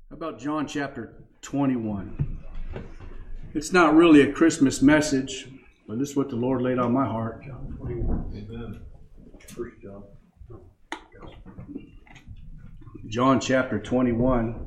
How about John chapter 21? It's not really a Christmas message, but this is what the Lord laid on my heart. John 21. Amen. First John. John chapter 21.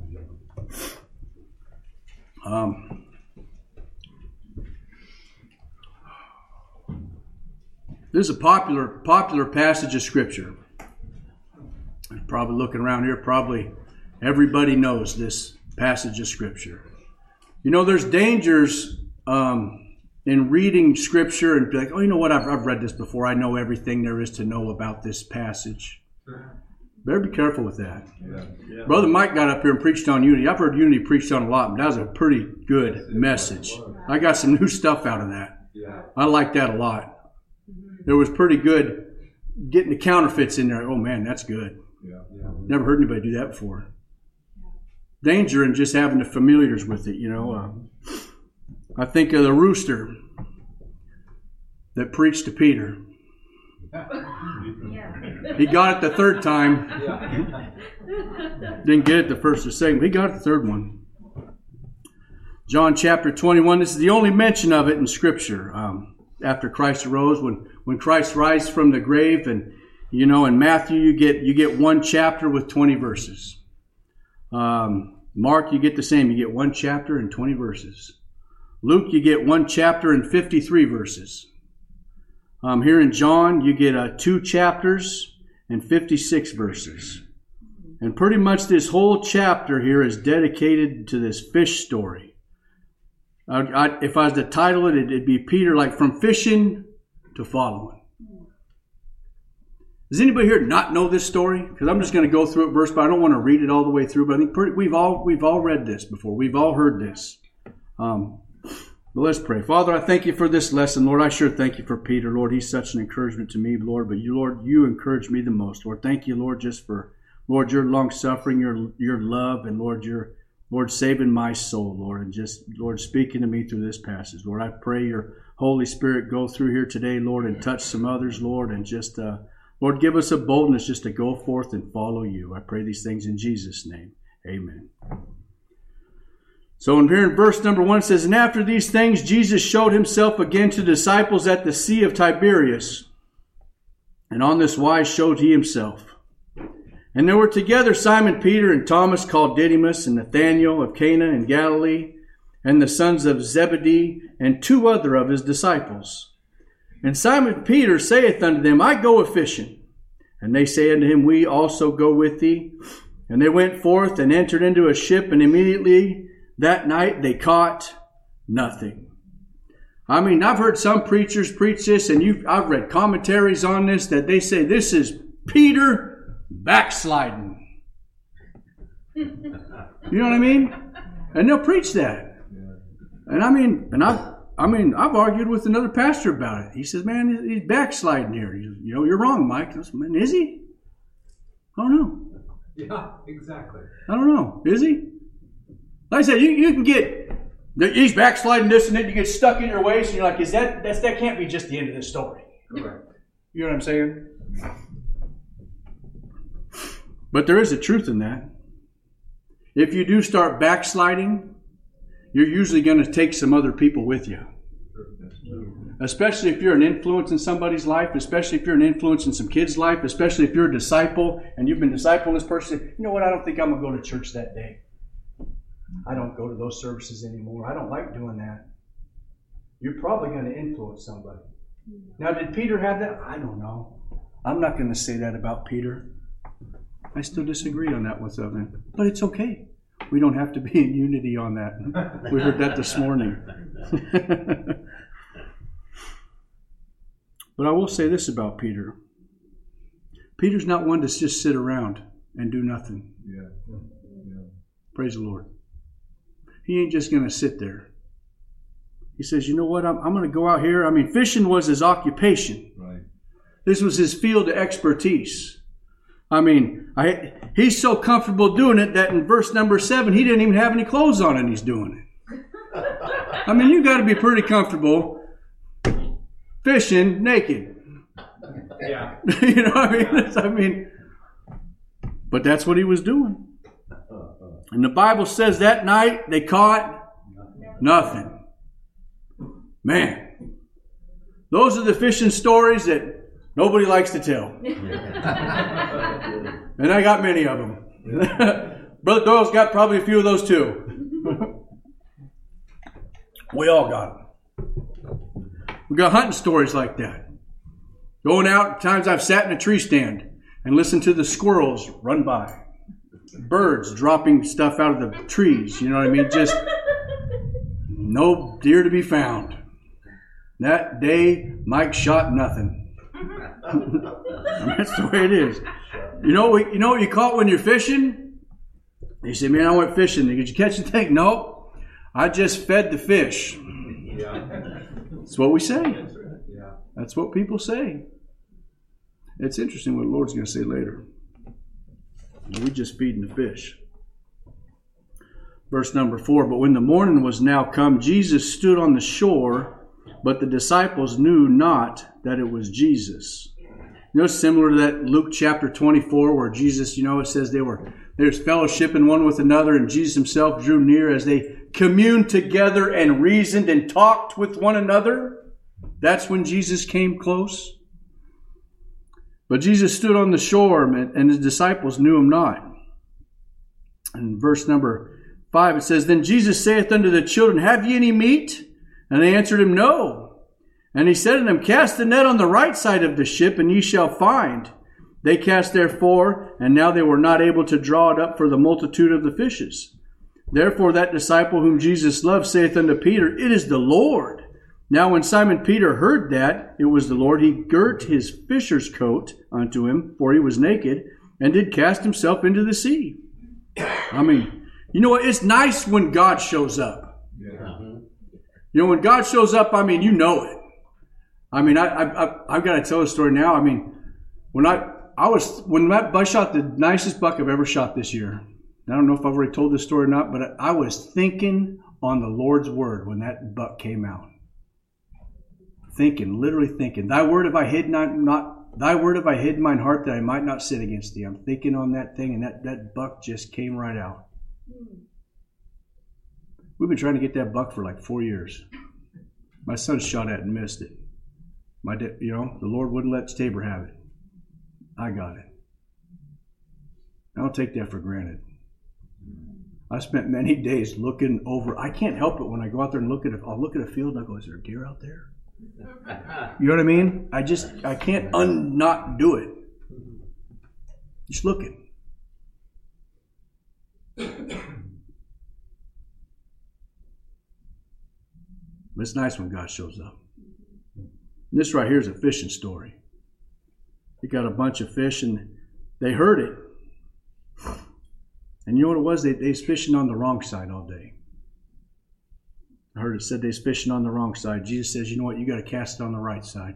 This is a popular passage of Scripture. Probably looking around here, probably everybody knows this passage of Scripture. You know, there's dangers in reading Scripture and be like, oh, you know what, I've read this before. I know everything there is to know about this passage. Better be careful with that. Yeah. Brother Mike got up here and preached on unity. I've heard unity preached on a lot, but that was a pretty good message. I got some new stuff out of that. Yeah. I like that a lot. It was pretty good getting the counterfeits in there. Oh man, that's good. Yeah. Never heard anybody do that before. Danger in just having the familiars with it, you know. I think of the rooster that preached to Peter. He got it the third time. Didn't get it the first or second, but he got it the third one. John chapter 21, this is the only mention of it in Scripture. After Christ arose, when Christ rises from the grave, and you know, in Matthew you get one chapter with 20 verses. Mark, you get the same. You get one chapter and 20 verses. Luke, you get one chapter and 53 verses. Here in John, you get 2 chapters and 56 verses. And pretty much this whole chapter here is dedicated to this fish story. If I was to title it, it'd be Peter, like from fishing to following. Does anybody here not know this story? Because I'm just going to go through it verse, but I don't want to read it all the way through. But I think we've all read this before. We've all heard this. But let's pray. Father, I thank you for this lesson. Lord, I sure thank you for Peter. Lord, he's such an encouragement to me, Lord. But you, Lord, you encourage me the most. Lord, thank you, Lord, just for, Lord, your long-suffering, your love, and Lord, your saving my soul, Lord, and just, Lord, speaking to me through this passage. Lord, I pray your Holy Spirit go through here today, Lord, and touch some others, Lord, and just, Lord, give us a boldness just to go forth and follow you. I pray these things in Jesus' name. Amen. So here in verse number 1 it says, and after these things Jesus showed himself again to the disciples at the Sea of Tiberias. And on this wise showed he himself. And there were together Simon Peter and Thomas called Didymus, and Nathanael of Cana in Galilee, and the sons of Zebedee, and 2 other of his disciples. And Simon Peter saith unto them, I go a-fishing. And they say unto him, we also go with thee. And they went forth and entered into a ship, and immediately that night they caught nothing. I mean, I've heard some preachers preach this, and I've read commentaries on this that they say this is Peter backsliding. You know what I mean? And they'll preach that. And I've argued with another pastor about it. He says, man, he's backsliding here. You know, you're wrong, Mike. I said, man, is he? I don't know. Yeah, exactly. I don't know. Is he? Like I said, you can get, he's backsliding this and then you get stuck in your ways and you're like, that can't be just the end of this story. Correct. You know what I'm saying? But there is a truth in that. If you do start backsliding, you're usually going to take some other people with you. Especially if you're an influence in somebody's life, especially if you're an influence in some kid's life, especially if you're a disciple and you've been discipling this person. You know what? I don't think I'm going to go to church that day. I don't go to those services anymore. I don't like doing that. You're probably going to influence somebody. Now, did Peter have that? I don't know. I'm not going to say that about Peter. I still disagree on that with him. But it's okay. We don't have to be in unity on that. We heard that this morning. But I will say this about Peter. Peter's not one to just sit around and do nothing. Yeah. Praise the Lord. He ain't just going to sit there. He says, you know what, I'm going to go out here. I mean, fishing was his occupation. Right. This was his field of expertise. I mean, he's so comfortable doing it that in verse number 7, he didn't even have any clothes on and he's doing it. I mean, you got to be pretty comfortable fishing naked. Yeah. You know what I mean? But that's what he was doing. And the Bible says that night they caught nothing. Man, those are the fishing stories that nobody likes to tell. And I got many of them. Brother Doyle's got probably a few of those too. We all got them. We got hunting stories like that. Going out, times I've sat in a tree stand and listened to the squirrels run by. Birds dropping stuff out of the trees, you know what I mean? Just no deer to be found. That day, Mike shot nothing. That's the way it is. You know what you caught when you're fishing? You say, man, I went fishing. Did you catch anything? No. I just fed the fish. That's what we say. That's what people say. It's interesting what the Lord's going to say later. We're just feeding the fish. Verse number 4, but when the morning was now come, Jesus stood on the shore, but the disciples knew not that it was Jesus. You know, similar to that Luke chapter 24, where Jesus, it says there's fellowshipping one with another, and Jesus himself drew near as they communed together and reasoned and talked with one another. That's when Jesus came close. But Jesus stood on the shore, and his disciples knew him not. And verse number 5, it says, then Jesus saith unto the children, have ye any meat? And they answered him, no. And he said unto them, cast the net on the right side of the ship, and ye shall find. They cast therefore, and now they were not able to draw it up for the multitude of the fishes. Therefore that disciple whom Jesus loved saith unto Peter, it is the Lord. Now when Simon Peter heard that it was the Lord, he girt his fisher's coat unto him, for he was naked, and did cast himself into the sea. I mean, you know what? It's nice when God shows up. Yeah. When God shows up, you know it. I've got to tell a story now. When I shot the nicest buck I've ever shot this year. I don't know if I've already told this story or not, but I was thinking on the Lord's word when that buck came out. Literally thinking, thy word have I hid thy word have I hid in mine heart that I might not sin against thee. I'm thinking on that thing, and that buck just came right out. We've been trying to get that buck for like 4 years. My son shot at it and missed it. The Lord wouldn't let Tabor have it. I got it. I don't take that for granted. I spent many days looking over. I can't help it when I go out there and I'll look at a field and I go, is there a deer out there? You know what I mean? I can't not do it. Just looking. But it's nice when God shows up. This right here is a fishing story. They got a bunch of fish and they heard it. And you know what it was? They was fishing on the wrong side all day. I heard it said they was fishing on the wrong side. Jesus says, you know what? You got to cast it on the right side.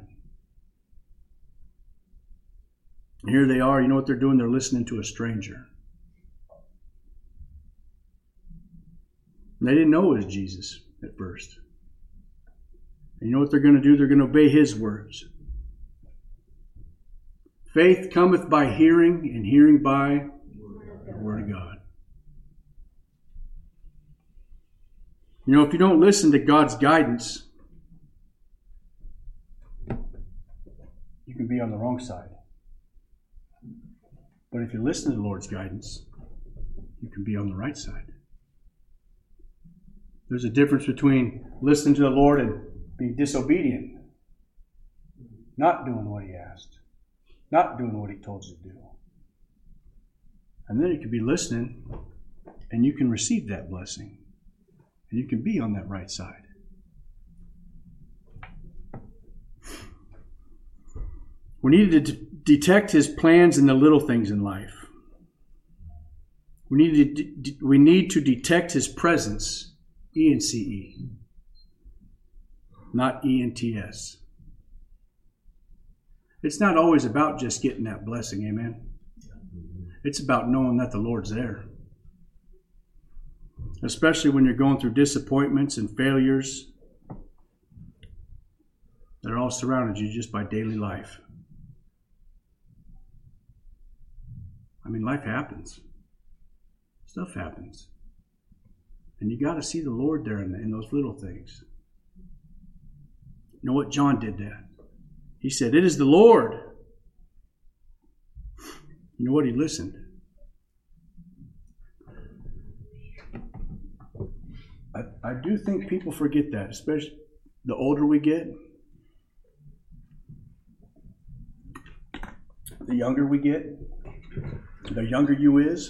And here they are. You know what they're doing? They're listening to a stranger. And they didn't know it was Jesus at first. And you know what they're going to do? They're going to obey his words. Faith cometh by hearing, and hearing by the word of God. If you don't listen to God's guidance, you can be on the wrong side. But if you listen to the Lord's guidance, you can be on the right side. There's a difference between listening to the Lord and being disobedient. Not doing what he asked. Not doing what he told you to do. And then you can be listening and you can receive that blessing. And you can be on that right side. We need to detect his plans in the little things in life. We need to detect his presence, E-N-C-E, not E-N-T-S. It's not always about just getting that blessing, amen? It's about knowing that the Lord's there. Especially when you're going through disappointments and failures that are all surrounded you just by daily life. Life happens. Stuff happens. And you got to see the Lord there in those little things. You know what? John did that. He said, "It is the Lord." You know what? He listened. I do think people forget that, especially the older we get, the younger we get, the younger you is.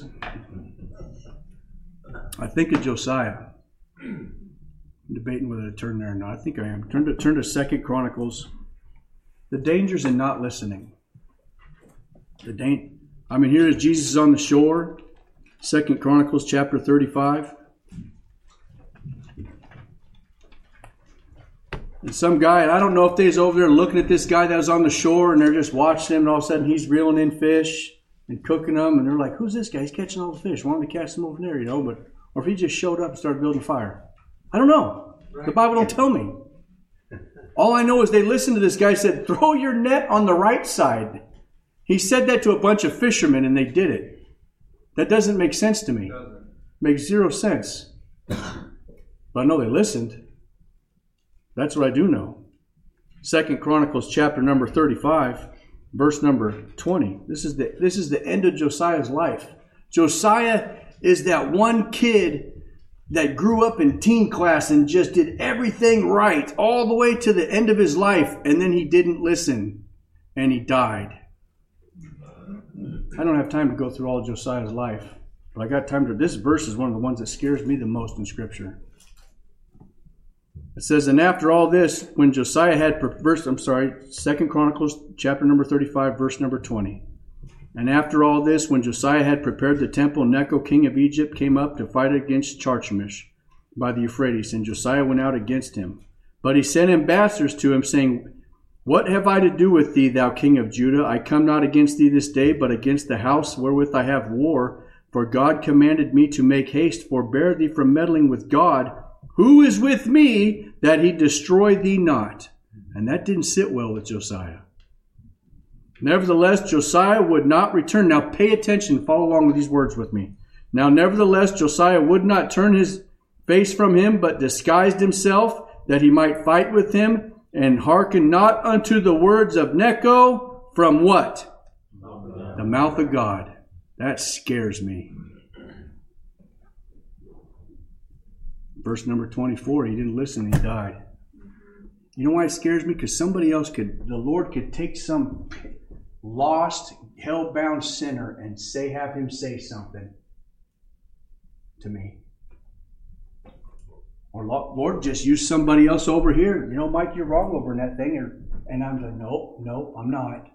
I think of Josiah. I'm debating whether to turn there or not. I think I am. Turn to 2 Chronicles. The dangers in not listening. Here is Jesus on the shore. 2 Chronicles chapter 35. And some guy, and I don't know if they's over there looking at this guy that was on the shore and they're just watching him, and all of a sudden he's reeling in fish and cooking them, and they're like, "Who's this guy? He's catching all the fish. Why don't we catch them over there?" Or if he just showed up and started building a fire. I don't know. The Bible don't tell me. All I know is they listened to this guy, said, "Throw your net on the right side." He said that to a bunch of fishermen, and they did it. That doesn't make sense to me. Makes zero sense. But I know they listened. That's what I do know. 2 Chronicles chapter number 35, verse number 20. This is the end of Josiah's life. Josiah is that one kid that grew up in teen class and just did everything right all the way to the end of his life, and then he didn't listen and he died. I don't have time to go through all of Josiah's life, but I got time to. This verse is one of the ones that scares me the most in Scripture. It says, "And after all this, when Josiah had 2 Chronicles chapter number 35, verse number 20. And after all this, when Josiah had prepared the temple, Necho, king of Egypt, came up to fight against Carchemish by the Euphrates, and Josiah went out against him. But he sent ambassadors to him, saying, What have I to do with thee, thou king of Judah? I come not against thee this day, but against the house wherewith I have war. For God commanded me to make haste, forbear thee from meddling with God, who is with me, that he destroy thee not." And that didn't sit well with Josiah. "Nevertheless, Josiah would not return." Now pay attention, follow along with these words with me. "Now nevertheless, Josiah would not turn his face from him, but disguised himself, that he might fight with him, and hearken not unto the words of Necho." From what? The mouth of God. That scares me. Verse number 24, he didn't listen, he died. You know why it scares me? Because the Lord could take some lost, hell-bound sinner and have him say something to me. Or, "Lord, just use somebody else over here. You know, Mike, you're wrong over in that thing." And I'm like, no, I'm not.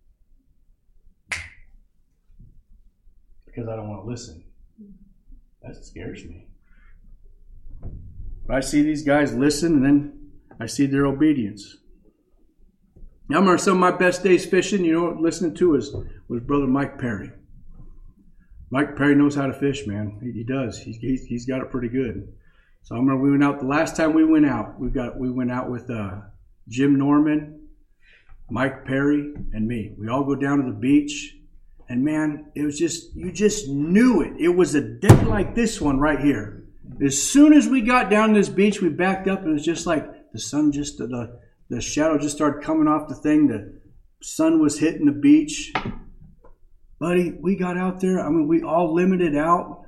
Because I don't want to listen. That scares me. But I see these guys listen, and then I see their obedience. I remember some of my best days fishing, listening to was Brother Mike Perry. Mike Perry knows how to fish, man. He does. He's got it pretty good. So I remember we went out, the last time we went out, we went out with Jim Norman, Mike Perry, and me. We all go down to the beach, and man, it was you just knew it. It was a day like this one right here. As soon as we got down to this beach, we backed up, and it was just like the sun the shadow just started coming off the thing. The sun was hitting the beach. Buddy, we got out there. We all limited out.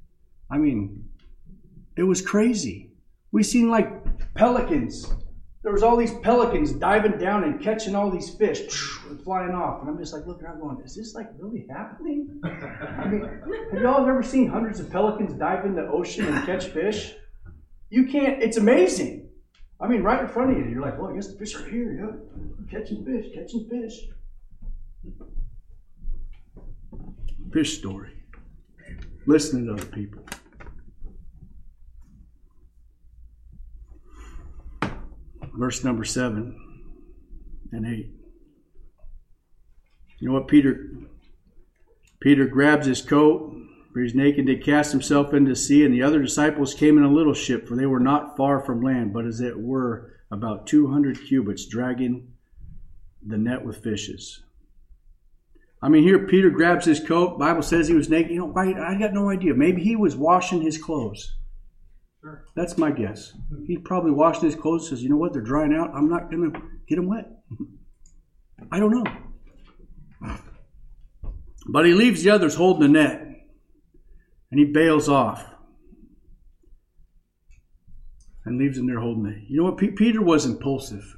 It was crazy. We seen like pelicans. There was all these pelicans diving down and catching all these fish and flying off. And I'm just like looking around going, is this like really happening? Have y'all ever seen hundreds of pelicans dive in the ocean and catch fish? You can't, it's amazing. Right in front of you. You're like, well, I guess the fish are here. Yeah. Catching fish. Fish story. Listening to other people. Verse number 7 and 8. You know what? Peter grabs his coat, for he's naked, did cast himself into the sea, and the other disciples came in a little ship, for they were not far from land, but as it were about 200 cubits, dragging the net with fishes. Here Peter grabs his coat. Bible says he was naked. I got no idea. Maybe he was washing his clothes. Sure. That's my guess. He probably washed his clothes and says, you know what, they're drying out. I'm not going to get them wet. I don't know. But he leaves the others holding the net. And he bails off. And leaves them there holding it. You know what? Peter was impulsive.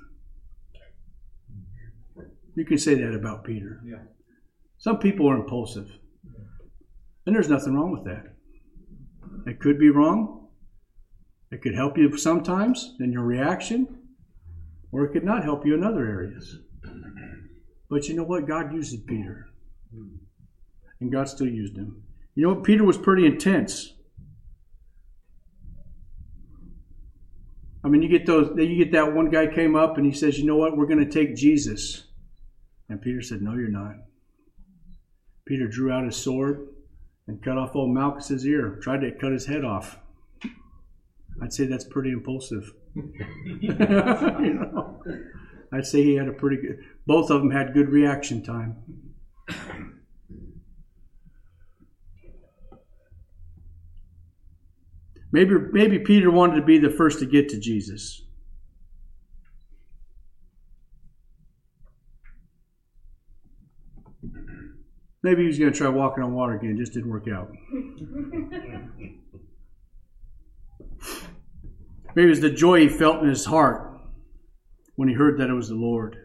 You can say that about Peter. Yeah. Some people are impulsive. And there's nothing wrong with that. It could be wrong. It could help you sometimes in your reaction. Or it could not help you in other areas. But you know what? God used Peter. And God still used him. You know what? Peter was pretty intense. I mean, you get that one guy came up and he says, you know what? We're going to take Jesus. And Peter said, no, you're not. Peter drew out his sword and cut off old Malchus's ear. Tried to cut his head off. I'd say that's pretty impulsive. You know? I'd say he had a pretty good... Both of them had good reaction time. Maybe Peter wanted to be the first to get to Jesus. Maybe he was going to try walking on water again. Just didn't work out. Maybe it was the joy he felt in his heart when he heard that it was the Lord.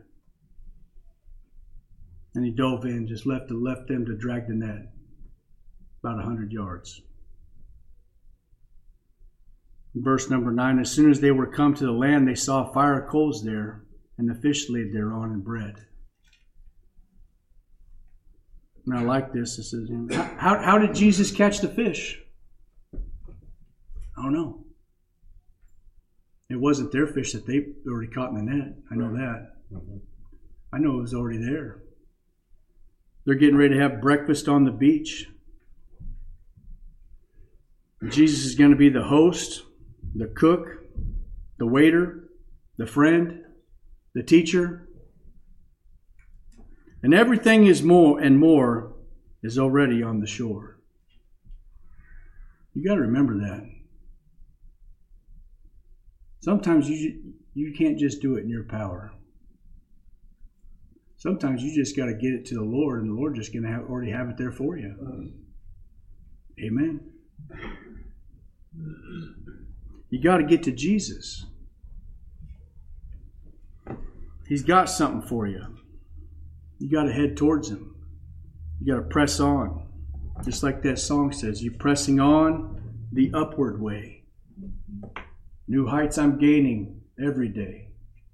And he dove in, just left them to drag the net about 100 yards. Verse number 9, as soon as they were come to the land, they saw a fire of coals there, and the fish laid thereon and bread. And I like this. It says, how did Jesus catch the fish? I don't know. It wasn't their fish that they already caught in the net. I know that. I know it was already there. They're getting ready to have breakfast on the beach. Jesus is going to be the host, the cook, the waiter, the friend, the teacher. And everything is more and more is already on the shore. You got to remember that. Sometimes you can't just do it in your power. Sometimes you just got to get it to the Lord, and the Lord just going to already have it there for you. Amen. You got to get to Jesus. He's got something for you. You got to head towards him. You got to press on. Just like that song says, you're pressing on the upward way. New heights I'm gaining every day.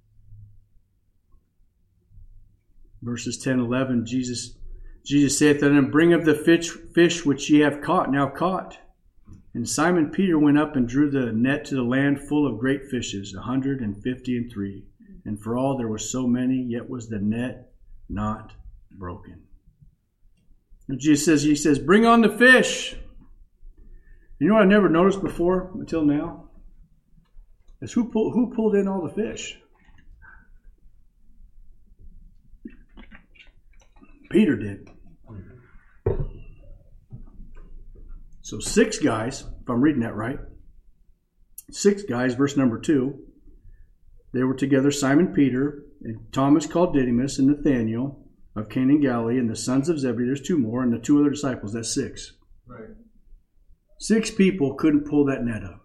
Verses 10 and 11, Jesus saith unto them, bring up the fish which ye have now caught. And Simon Peter went up and drew the net to the land full of great fishes, 153. And for all there were so many, yet was the net not broken. And Jesus says, bring on the fish. You know what I never noticed before until now? Is who pulled in all the fish? Peter did. So 6 guys, if I'm reading that right, 6 guys, verse number 2, they were together, Simon Peter, and Thomas called Didymus, and Nathanael of Cana in Galilee, and the sons of Zebedee. There's 2 more, and the 2 other disciples. That's 6. Right. 6 people couldn't pull that net up.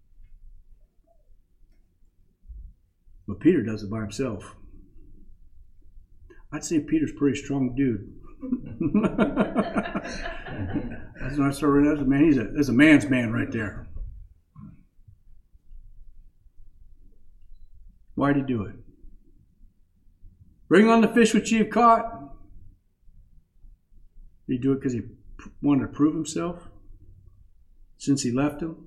But Peter does it by himself. I'd say Peter's a pretty strong dude. That's when I started realizing, man, that's a man's man right there. Why'd he do it? Bring on the fish which ye have caught. Did he do it because he wanted to prove himself? Since he left him?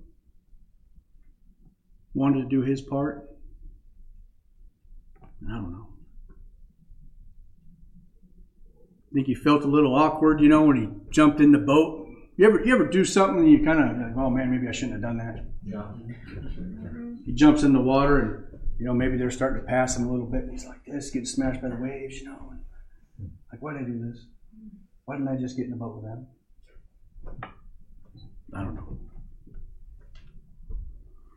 Wanted to do his part? I don't know. I think he felt a little awkward, when he jumped in the boat. You ever do something and you kind of like, oh man, maybe I shouldn't have done that. Yeah. He jumps in the water and maybe they're starting to pass him a little bit. And he's like this, getting smashed by the waves, Like, why did I do this? Why didn't I just get in the boat with them? I don't know.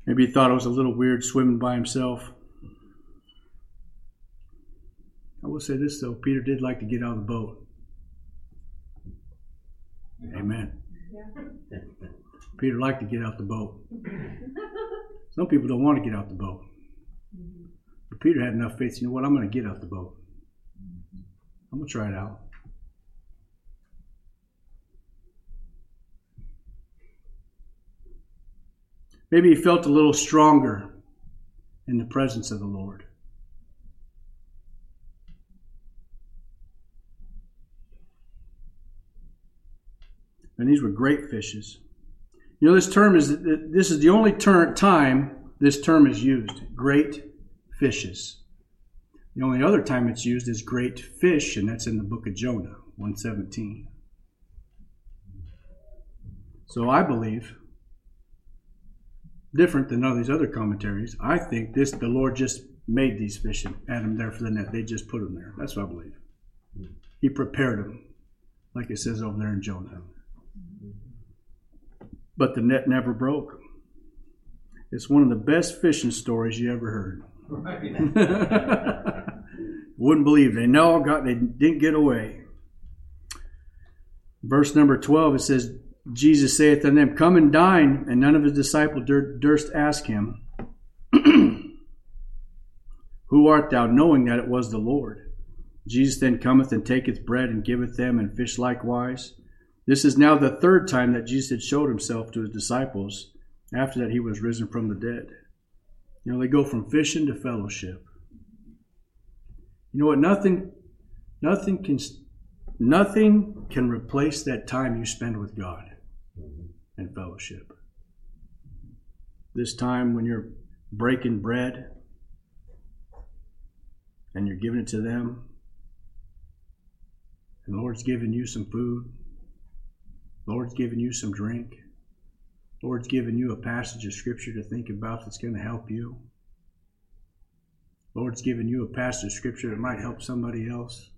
Maybe he thought it was a little weird swimming by himself. I will say this though, Peter did like to get out of the boat. Amen. Yeah. Peter liked to get out the boat. Some people don't want to get out the boat. But Peter had enough faith, you know what, I'm going to get out the boat. I'm going to try it out. Maybe he felt a little stronger in the presence of the Lord. And these were great fishes. You know, this is the only time this term is used. Great fishes. The only other time it's used is great fish, and that's in the book of Jonah, 1:17. So I believe, different than all these other commentaries, I think the Lord just made these fish and had them there for the net. They just put them there. That's what I believe. He prepared them, like it says over there in Jonah. But the net never broke. It's one of the best fishing stories you ever heard. Right. Wouldn't believe they didn't get away. Verse number 12, it says, Jesus saith unto them, Come and dine, and none of his disciples durst ask him, Who art thou? Knowing that it was the Lord. Jesus then cometh and taketh bread and giveth them, and fish likewise. This is now the third time that Jesus had showed himself to his disciples after that he was risen from the dead. You know, they go from fishing to fellowship. You know what? Nothing can replace that time you spend with God and fellowship. This time when you're breaking bread and you're giving it to them, and the Lord's giving you some food, Lord's giving you some drink, Lord's giving you a passage of scripture to think about that's going to help you. Lord's giving you a passage of scripture that might help somebody else.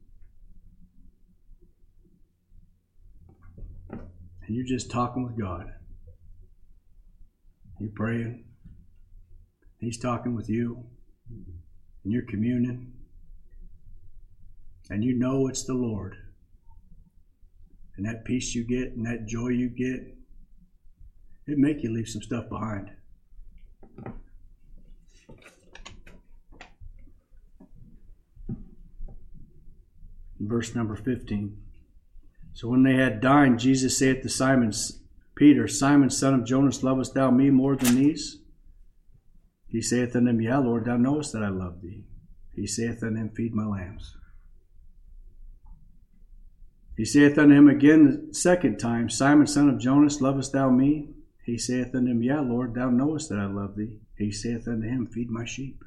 And you're just talking with God. You're praying. He's talking with you. And you're communing. And you know it's the Lord. And that peace you get and that joy you get, it make you leave some stuff behind. Verse number 15. So when they had dined, Jesus saith to Simon Peter, Simon, son of Jonas, lovest thou me more than these? He saith unto him, Yea, Lord, thou knowest that I love thee. He saith unto him, Feed my lambs. He saith unto him again the second time, Simon, son of Jonas, lovest thou me? He saith unto him, Yea, Lord, thou knowest that I love thee. He saith unto him, Feed my sheep.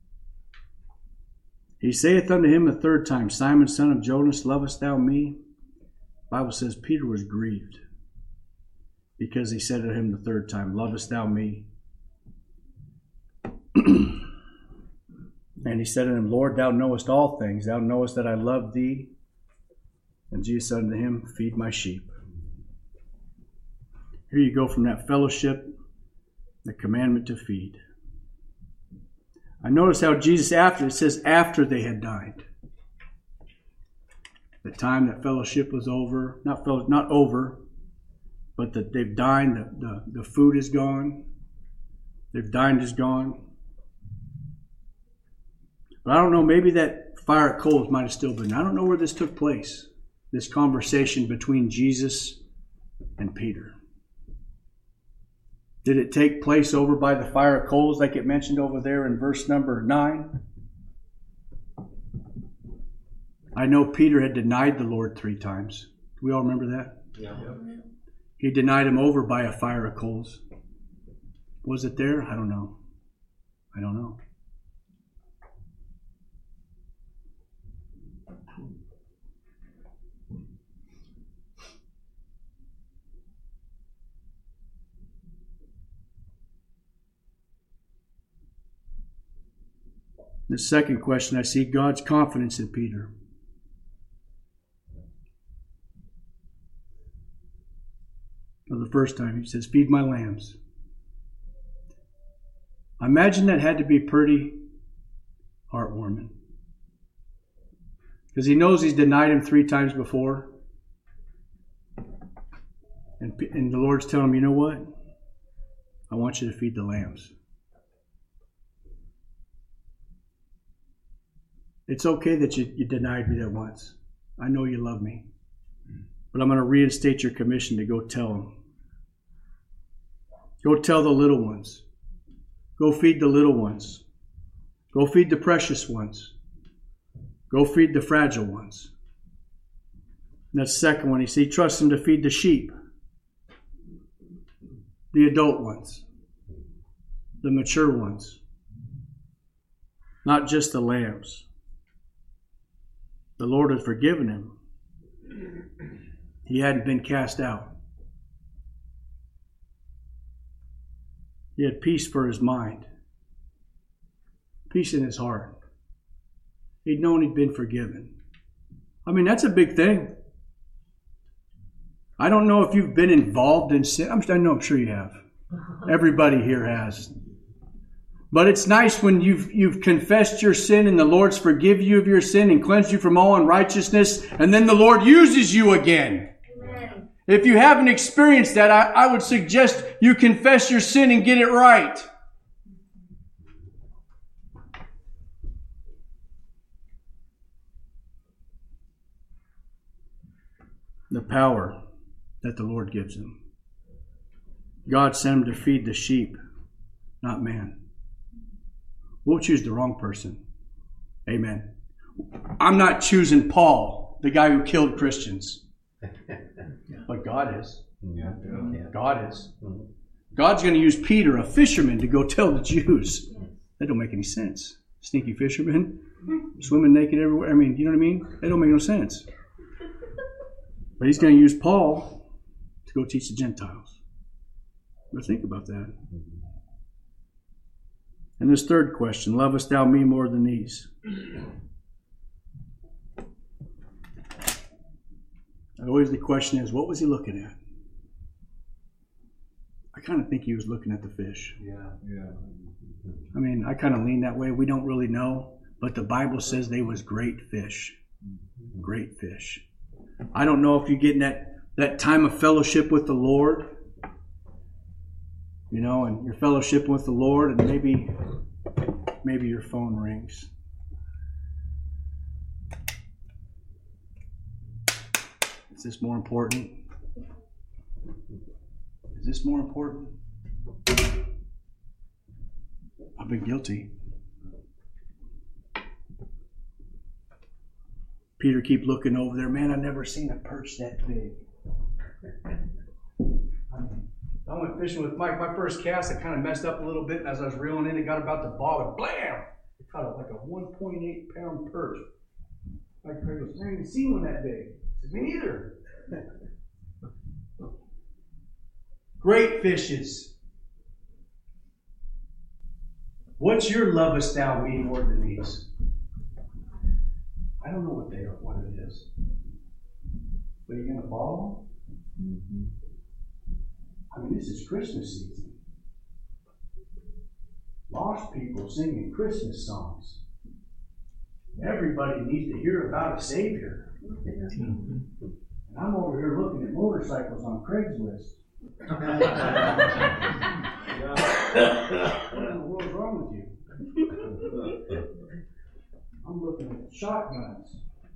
He saith unto him the third time, Simon, son of Jonas, lovest thou me? The Bible says Peter was grieved because he said to him the third time, Lovest thou me? And he said to him, Lord, thou knowest all things. Thou knowest that I love thee. And Jesus said unto him, Feed my sheep. Here you go from that fellowship, the commandment to feed. I notice how Jesus it says after they had dined. The time that fellowship was over, not over, but that they've dined, the food is gone. They've dined is gone. But I don't know, maybe that fire at coals might have still been. I don't know where this took place, this conversation between Jesus and Peter. Did it take place over by the fire of coals like it mentioned over there in verse number 9? I know Peter had denied the Lord 3 times. Do we all remember that? Yeah. He denied him over by a fire of coals. Was it there? I don't know. The second question, I see God's confidence in Peter. For the first time, he says, Feed my lambs. I imagine that had to be pretty heartwarming. Because he knows he's denied him 3 times before. And the Lord's telling him, you know what? I want you to feed the lambs. It's okay that you denied me that once. I know you love me. But I'm going to reinstate your commission to go tell them. Go tell the little ones. Go feed the little ones. Go feed the precious ones. Go feed the fragile ones. And that second one, he trusts him to feed the sheep. The adult ones. The mature ones. Not just the lambs. The Lord had forgiven him. He hadn't been cast out. He had peace for his mind. Peace in his heart. He'd known he'd been forgiven. I mean, that's a big thing. I don't know if you've been involved in sin. I'm sure you have. Everybody here has. But it's nice when you've confessed your sin and the Lord's forgive you of your sin and cleansed you from all unrighteousness, and then the Lord uses you again. Amen. If you haven't experienced that, I would suggest you confess your sin and get it right. The power that the Lord gives him. God sent him to feed the sheep, not man. We'll choose the wrong person. Amen. I'm not choosing Paul, the guy who killed Christians. But God is. God is. God's going to use Peter, a fisherman, to go tell the Jews. That don't make any sense. Stinky fisherman, swimming naked everywhere. I mean, you know what I mean? That don't make no sense. But he's going to use Paul to go teach the Gentiles. But think about that. And this third question, lovest thou me more than these? Always the question is, what was he looking at? I kind of think he was looking at the fish. Yeah. I mean, I kind of lean that way. We don't really know. But the Bible says they was great fish. Great fish. I don't know if you're getting that time of fellowship with the Lord. You know, and you're fellowship with the Lord, and maybe your phone rings. Is this more important? Is this more important? I've been guilty. Peter keep looking over there. Man, I've never seen a perch that big. I went fishing with Mike. My first cast, I kind of messed up a little bit. And as I was reeling in, it got about the bob, and blam! It caught like a 1.8 pound perch. Mike Craig goes, I haven't even seen one that big. I said, me neither. Great fishes. What's your lovest thou me more than these? I don't know what it is. But are you going to follow? Mm-hmm. I mean, this is Christmas season. Lost people singing Christmas songs. Everybody needs to hear about a Savior. And I'm over here looking at motorcycles on Craigslist. What in the world's wrong with you? I'm looking at shotguns.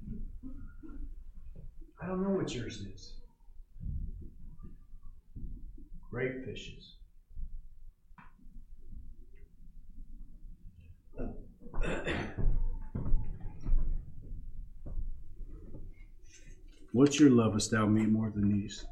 I don't know what yours is. Great fishes. What's your lovest thou me more than these?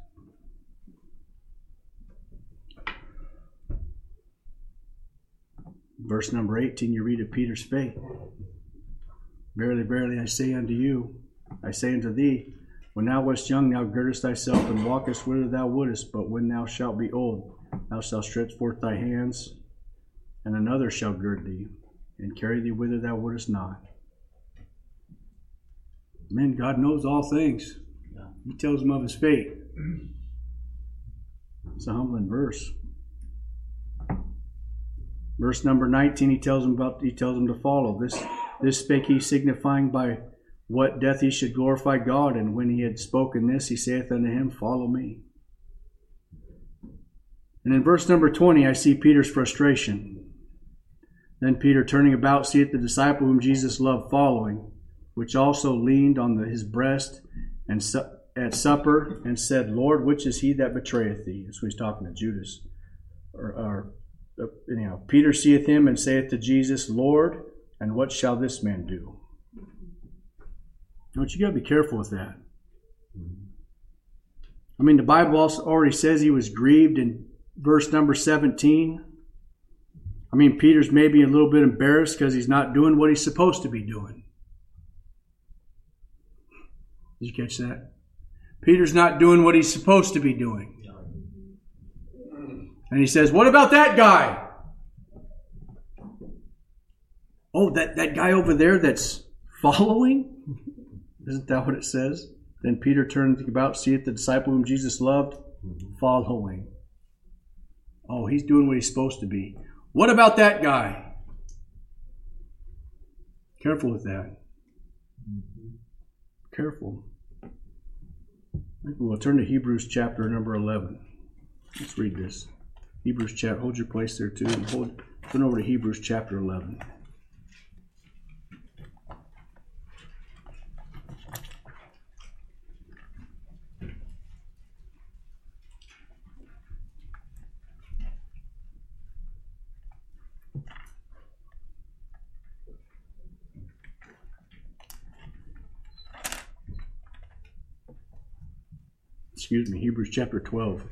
Verse number 18, you read of Peter's faith. Verily, verily, I say unto thee, when thou wast young, thou girdest thyself and walkest whither thou wouldest. But when thou shalt be old, thou shalt stretch forth thy hands, and another shall gird thee, and carry thee whither thou wouldest not. Man, God knows all things. He tells him of his fate. It's a humbling verse. Verse number 19, he tells them to follow. This spake he, signifying by what death he should glorify God. And when he had spoken this, he saith unto him, Follow me. And in verse number 20, I see Peter's frustration. Then Peter, turning about, seeth the disciple whom Jesus loved following, which also leaned on his breast and at supper, and said, Lord, which is he that betrayeth thee? So he's talking to Judas. Peter seeth him and saith to Jesus, Lord, and what shall this man do? Don't you got to be careful with that. I mean, the Bible also already says he was grieved in verse number 17. I mean, Peter's maybe a little bit embarrassed because he's not doing what he's supposed to be doing. Did you catch that? Peter's not doing what he's supposed to be doing. And he says, what about that guy? Oh, that guy over there that's following? Isn't that what it says? Then Peter turned about, seeth the disciple whom Jesus loved, following. Oh, he's doing what he's supposed to be. What about that guy? Careful with that. Careful. We'll turn to Hebrews chapter number 11. Let's read this. Hebrews chapter. Hold your place there too. Turn over to Hebrews chapter 11. Excuse me, Hebrews chapter 12.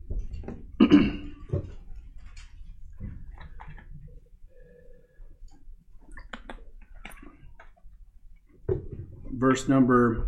Verse number,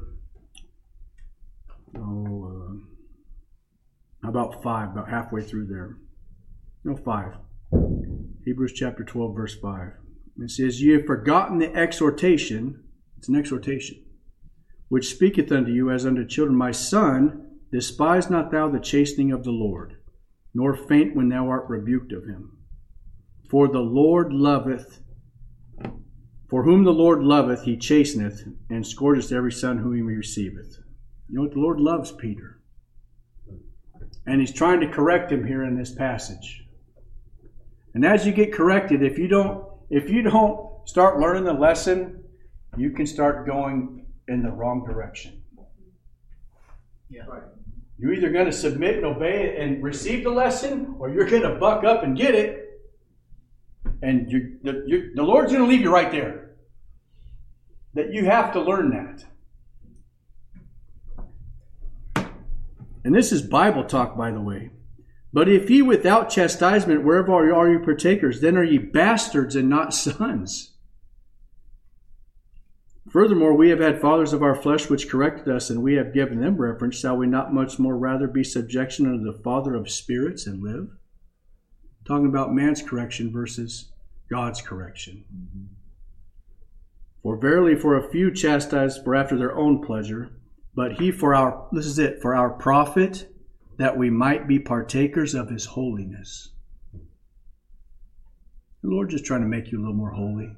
about 5, about halfway through there. No, 5. Hebrews chapter 12, verse 5. It says, Ye have forgotten the exhortation, it's an exhortation, which speaketh unto you as unto children, My son, despise not thou the chastening of the Lord, nor faint when thou art rebuked of him. For the Lord loveth, for whom the Lord loveth, he chasteneth, and scourgeth every son whom he receiveth. You know what? The Lord loves Peter. And he's trying to correct him here in this passage. And as you get corrected, if you don't start learning the lesson, you can start going in the wrong direction. Yeah. Right. You're either going to submit and obey it and receive the lesson, or you're going to buck up and get it. And the Lord's going to leave you right there. That you have to learn that. And this is Bible talk, by the way. But if ye without chastisement, wherever are you partakers, then are ye bastards and not sons. Furthermore, we have had fathers of our flesh which corrected us, and we have given them reverence. Shall we not much more rather be subjection unto the Father of spirits and live? Talking about man's correction versus God's correction. For verily for a few chastised were after their own pleasure, but he for our, this is it, for our profit, that we might be partakers of his holiness. The Lord's just trying to make you a little more holy.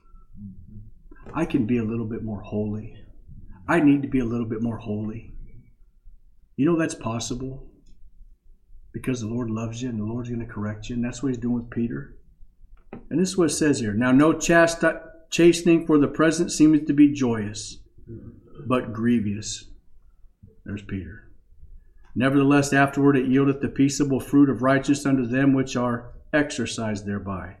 I can be a little bit more holy. I need to be a little bit more holy. You know that's possible because the Lord loves you and the Lord's going to correct you. And that's what he's doing with Peter. And this is what it says here. Now no chastening for the present seemeth to be joyous, but grievous. There's Peter. Nevertheless, afterward it yieldeth the peaceable fruit of righteousness unto them which are exercised thereby.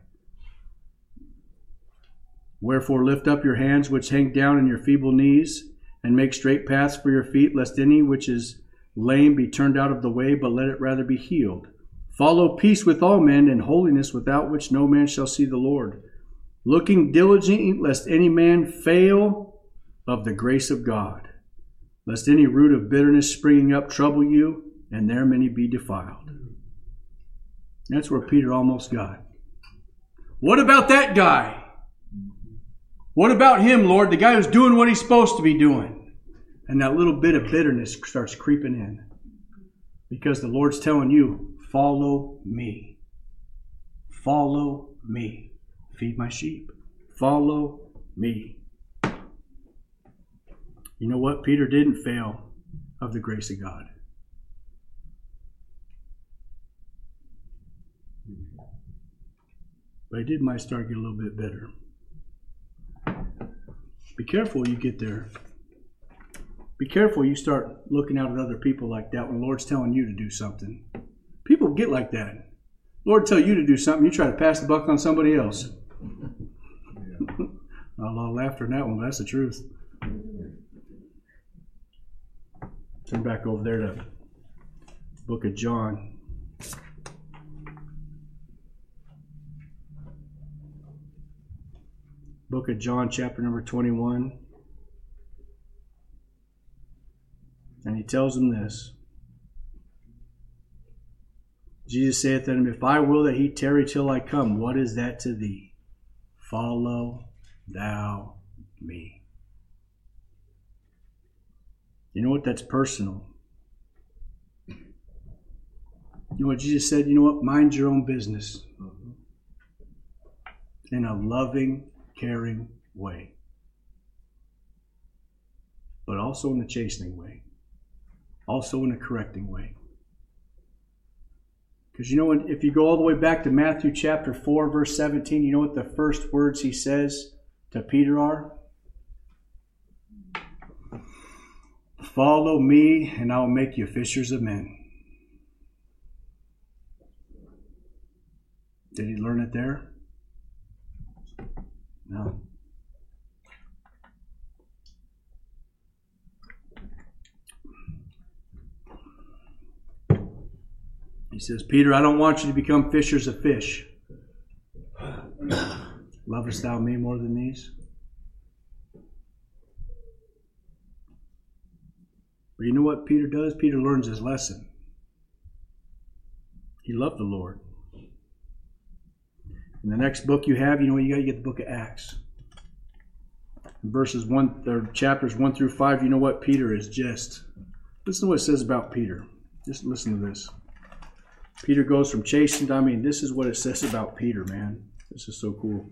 Wherefore lift up your hands which hang down in your feeble knees, and make straight paths for your feet, lest any which is lame be turned out of the way, but let it rather be healed. Follow peace with all men, and holiness, without which no man shall see the Lord. Looking diligently, lest any man fail of the grace of God, lest any root of bitterness springing up trouble you, and there many be defiled. That's where Peter almost got. What about that guy? What about him, Lord? The guy who's doing what he's supposed to be doing. And that little bit of bitterness starts creeping in. Because the Lord's telling you, follow me. Follow me. Feed my sheep. Follow me. You know what? Peter didn't fail of the grace of God. But he might start getting a little bit better. Be careful you get there. Be careful you start looking out at other people like that when the Lord's telling you to do something. People get like that. Lord tell you to do something, you try to pass the buck on somebody else. A lot of laughter in that one, but that's the truth. Turn back over there to the book of John. Book of John, chapter number 21. And he tells them this. Jesus saith unto him, If I will that he tarry till I come, what is that to thee? Follow thou me. You know what? That's personal. You know what Jesus said? You know what? Mind your own business. In a loving, caring way. But also in a chastening way. Also in a correcting way. Because you know what? If you go all the way back to Matthew chapter 4, verse 17, you know what the first words he says to Peter are? Follow me and I'll make you fishers of men. Did he learn it there? No. He says, Peter, I don't want you to become fishers of fish. Lovest thou me more than these? But you know what Peter does? Peter learns his lesson. He loved the Lord. In the next book you have, you know what? You got to get the book of Acts. In chapters 1 through 5, you know what? Peter is just. Listen to what it says about Peter. Just listen to this. Peter goes from chastened. I mean, this is what it says about Peter, man. This is so cool.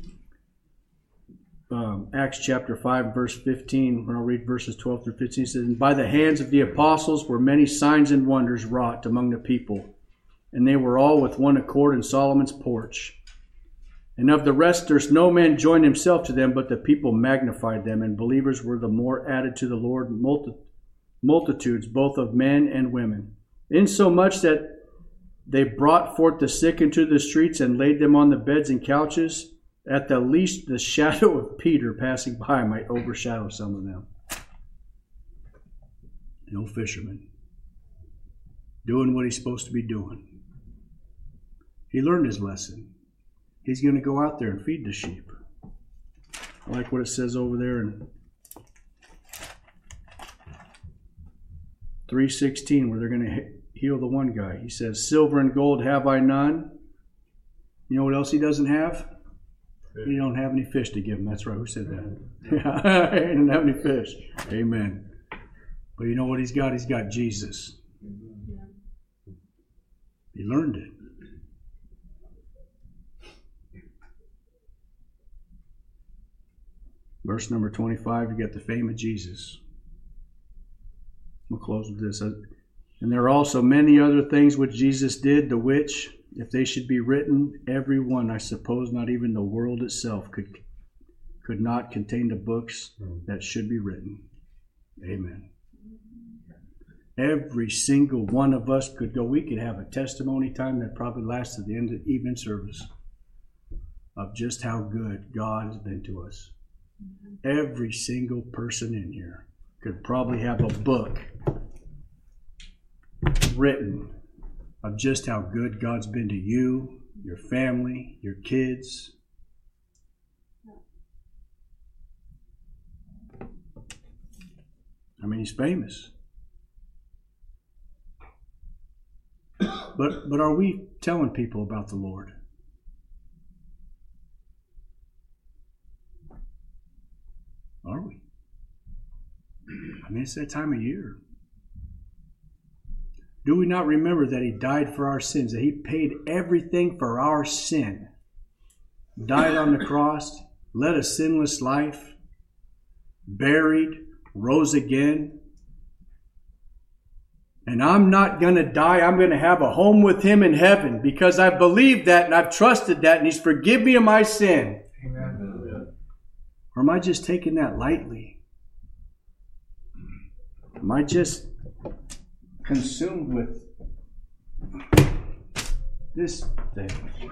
Acts chapter 5, verse 15, when I'll read verses 12 through 15, it says, And by the hands of the apostles were many signs and wonders wrought among the people, and they were all with one accord in Solomon's porch. And of the rest there's no man joined himself to them, but the people magnified them, and believers were the more added to the Lord, multitudes both of men and women, insomuch that they brought forth the sick into the streets and laid them on the beds and couches. At the least, the shadow of Peter passing by might overshadow some of them. No fisherman. Doing what he's supposed to be doing. He learned his lesson. He's going to go out there and feed the sheep. I like what it says over there in 3:16, where they're going to heal the one guy. He says, Silver and gold have I none. You know what else he doesn't have? He don't have any fish to give him. That's right. Who said that? Yeah, he didn't have any fish. Amen. But you know what he's got? He's got Jesus. He learned it. Verse number 25, you got the fame of Jesus. We'll close with this. And there are also many other things which Jesus did, the which, if they should be written, every one, I suppose not even the world itself could not contain the books that should be written. Amen. Every single one of us could go. We could have a testimony time that probably lasts to the end of the evening service of just how good God has been to us. Every single person in here could probably have a book written of just how good God's been to you, your family, your kids. I mean, he's famous. But are we telling people about the Lord? Are we? I mean, it's that time of year. Do we not remember that he died for our sins, that he paid everything for our sin? died on the cross, led a sinless life, buried, rose again. And I'm not going to die. I'm going to have a home with him in heaven because I believed that and I've trusted that and he's forgiven me of my sin. Amen. Or am I just taking that lightly? Am I just consumed with this thing?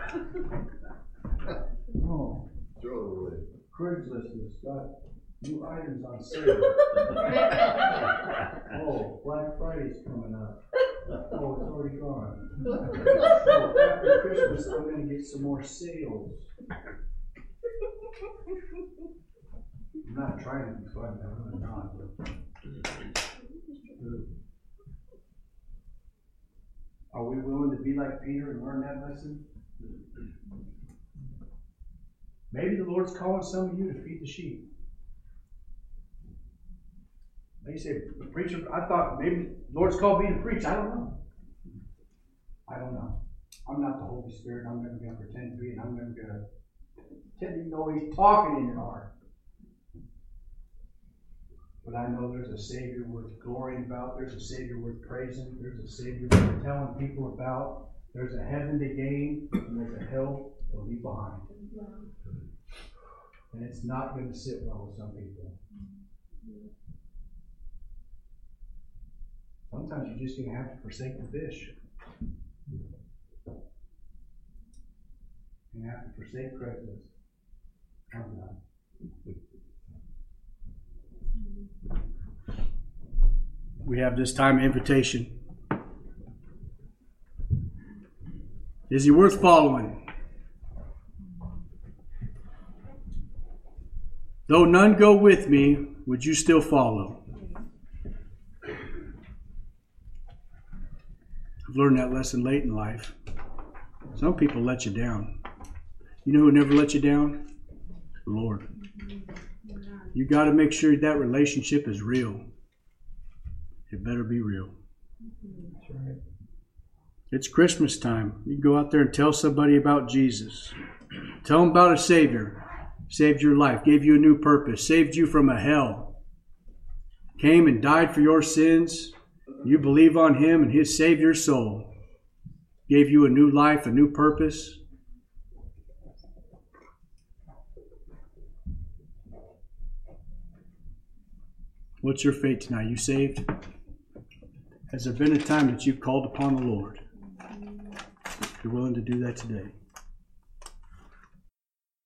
Oh, Craigslist has got new items on sale. Oh, Black Friday's coming up. Oh, it's already gone. Oh, after Christmas, I'm going to get some more sales. I'm not trying to be funny. I'm really not. Are we willing to be like Peter and learn that lesson? Maybe the Lord's calling some of you to feed the sheep. They say, preacher, I thought maybe the Lord's called me to preach. I don't know. I'm not the Holy Spirit. I'm never going to pretend to be, and I'm never going to pretend to know He's talking in your heart. But I know there's a Savior worth glorying about. There's a Savior worth praising. There's a Savior worth telling people about. There's a heaven to gain, and there's a hell to leave behind. And it's not going to sit well with some people. Sometimes you're just going to have to forsake the fish. You have to forsake Craigslist. Come on. We have this time of invitation. Is he worth following? Though none go with me, would you still follow? I've learned that lesson late in life. Some people let you down. You know who never let you down? The Lord. You got to make sure that relationship is real. It better be real. That's right. It's Christmas time. You can go out there and tell somebody about Jesus. Tell them about a Savior. Saved your life, gave you a new purpose, saved you from a hell. Came and died for your sins. You believe on Him and He saved your soul. Gave you a new life, a new purpose. What's your fate tonight? You saved? Has there been a time that you've called upon the Lord? You're willing to do that today?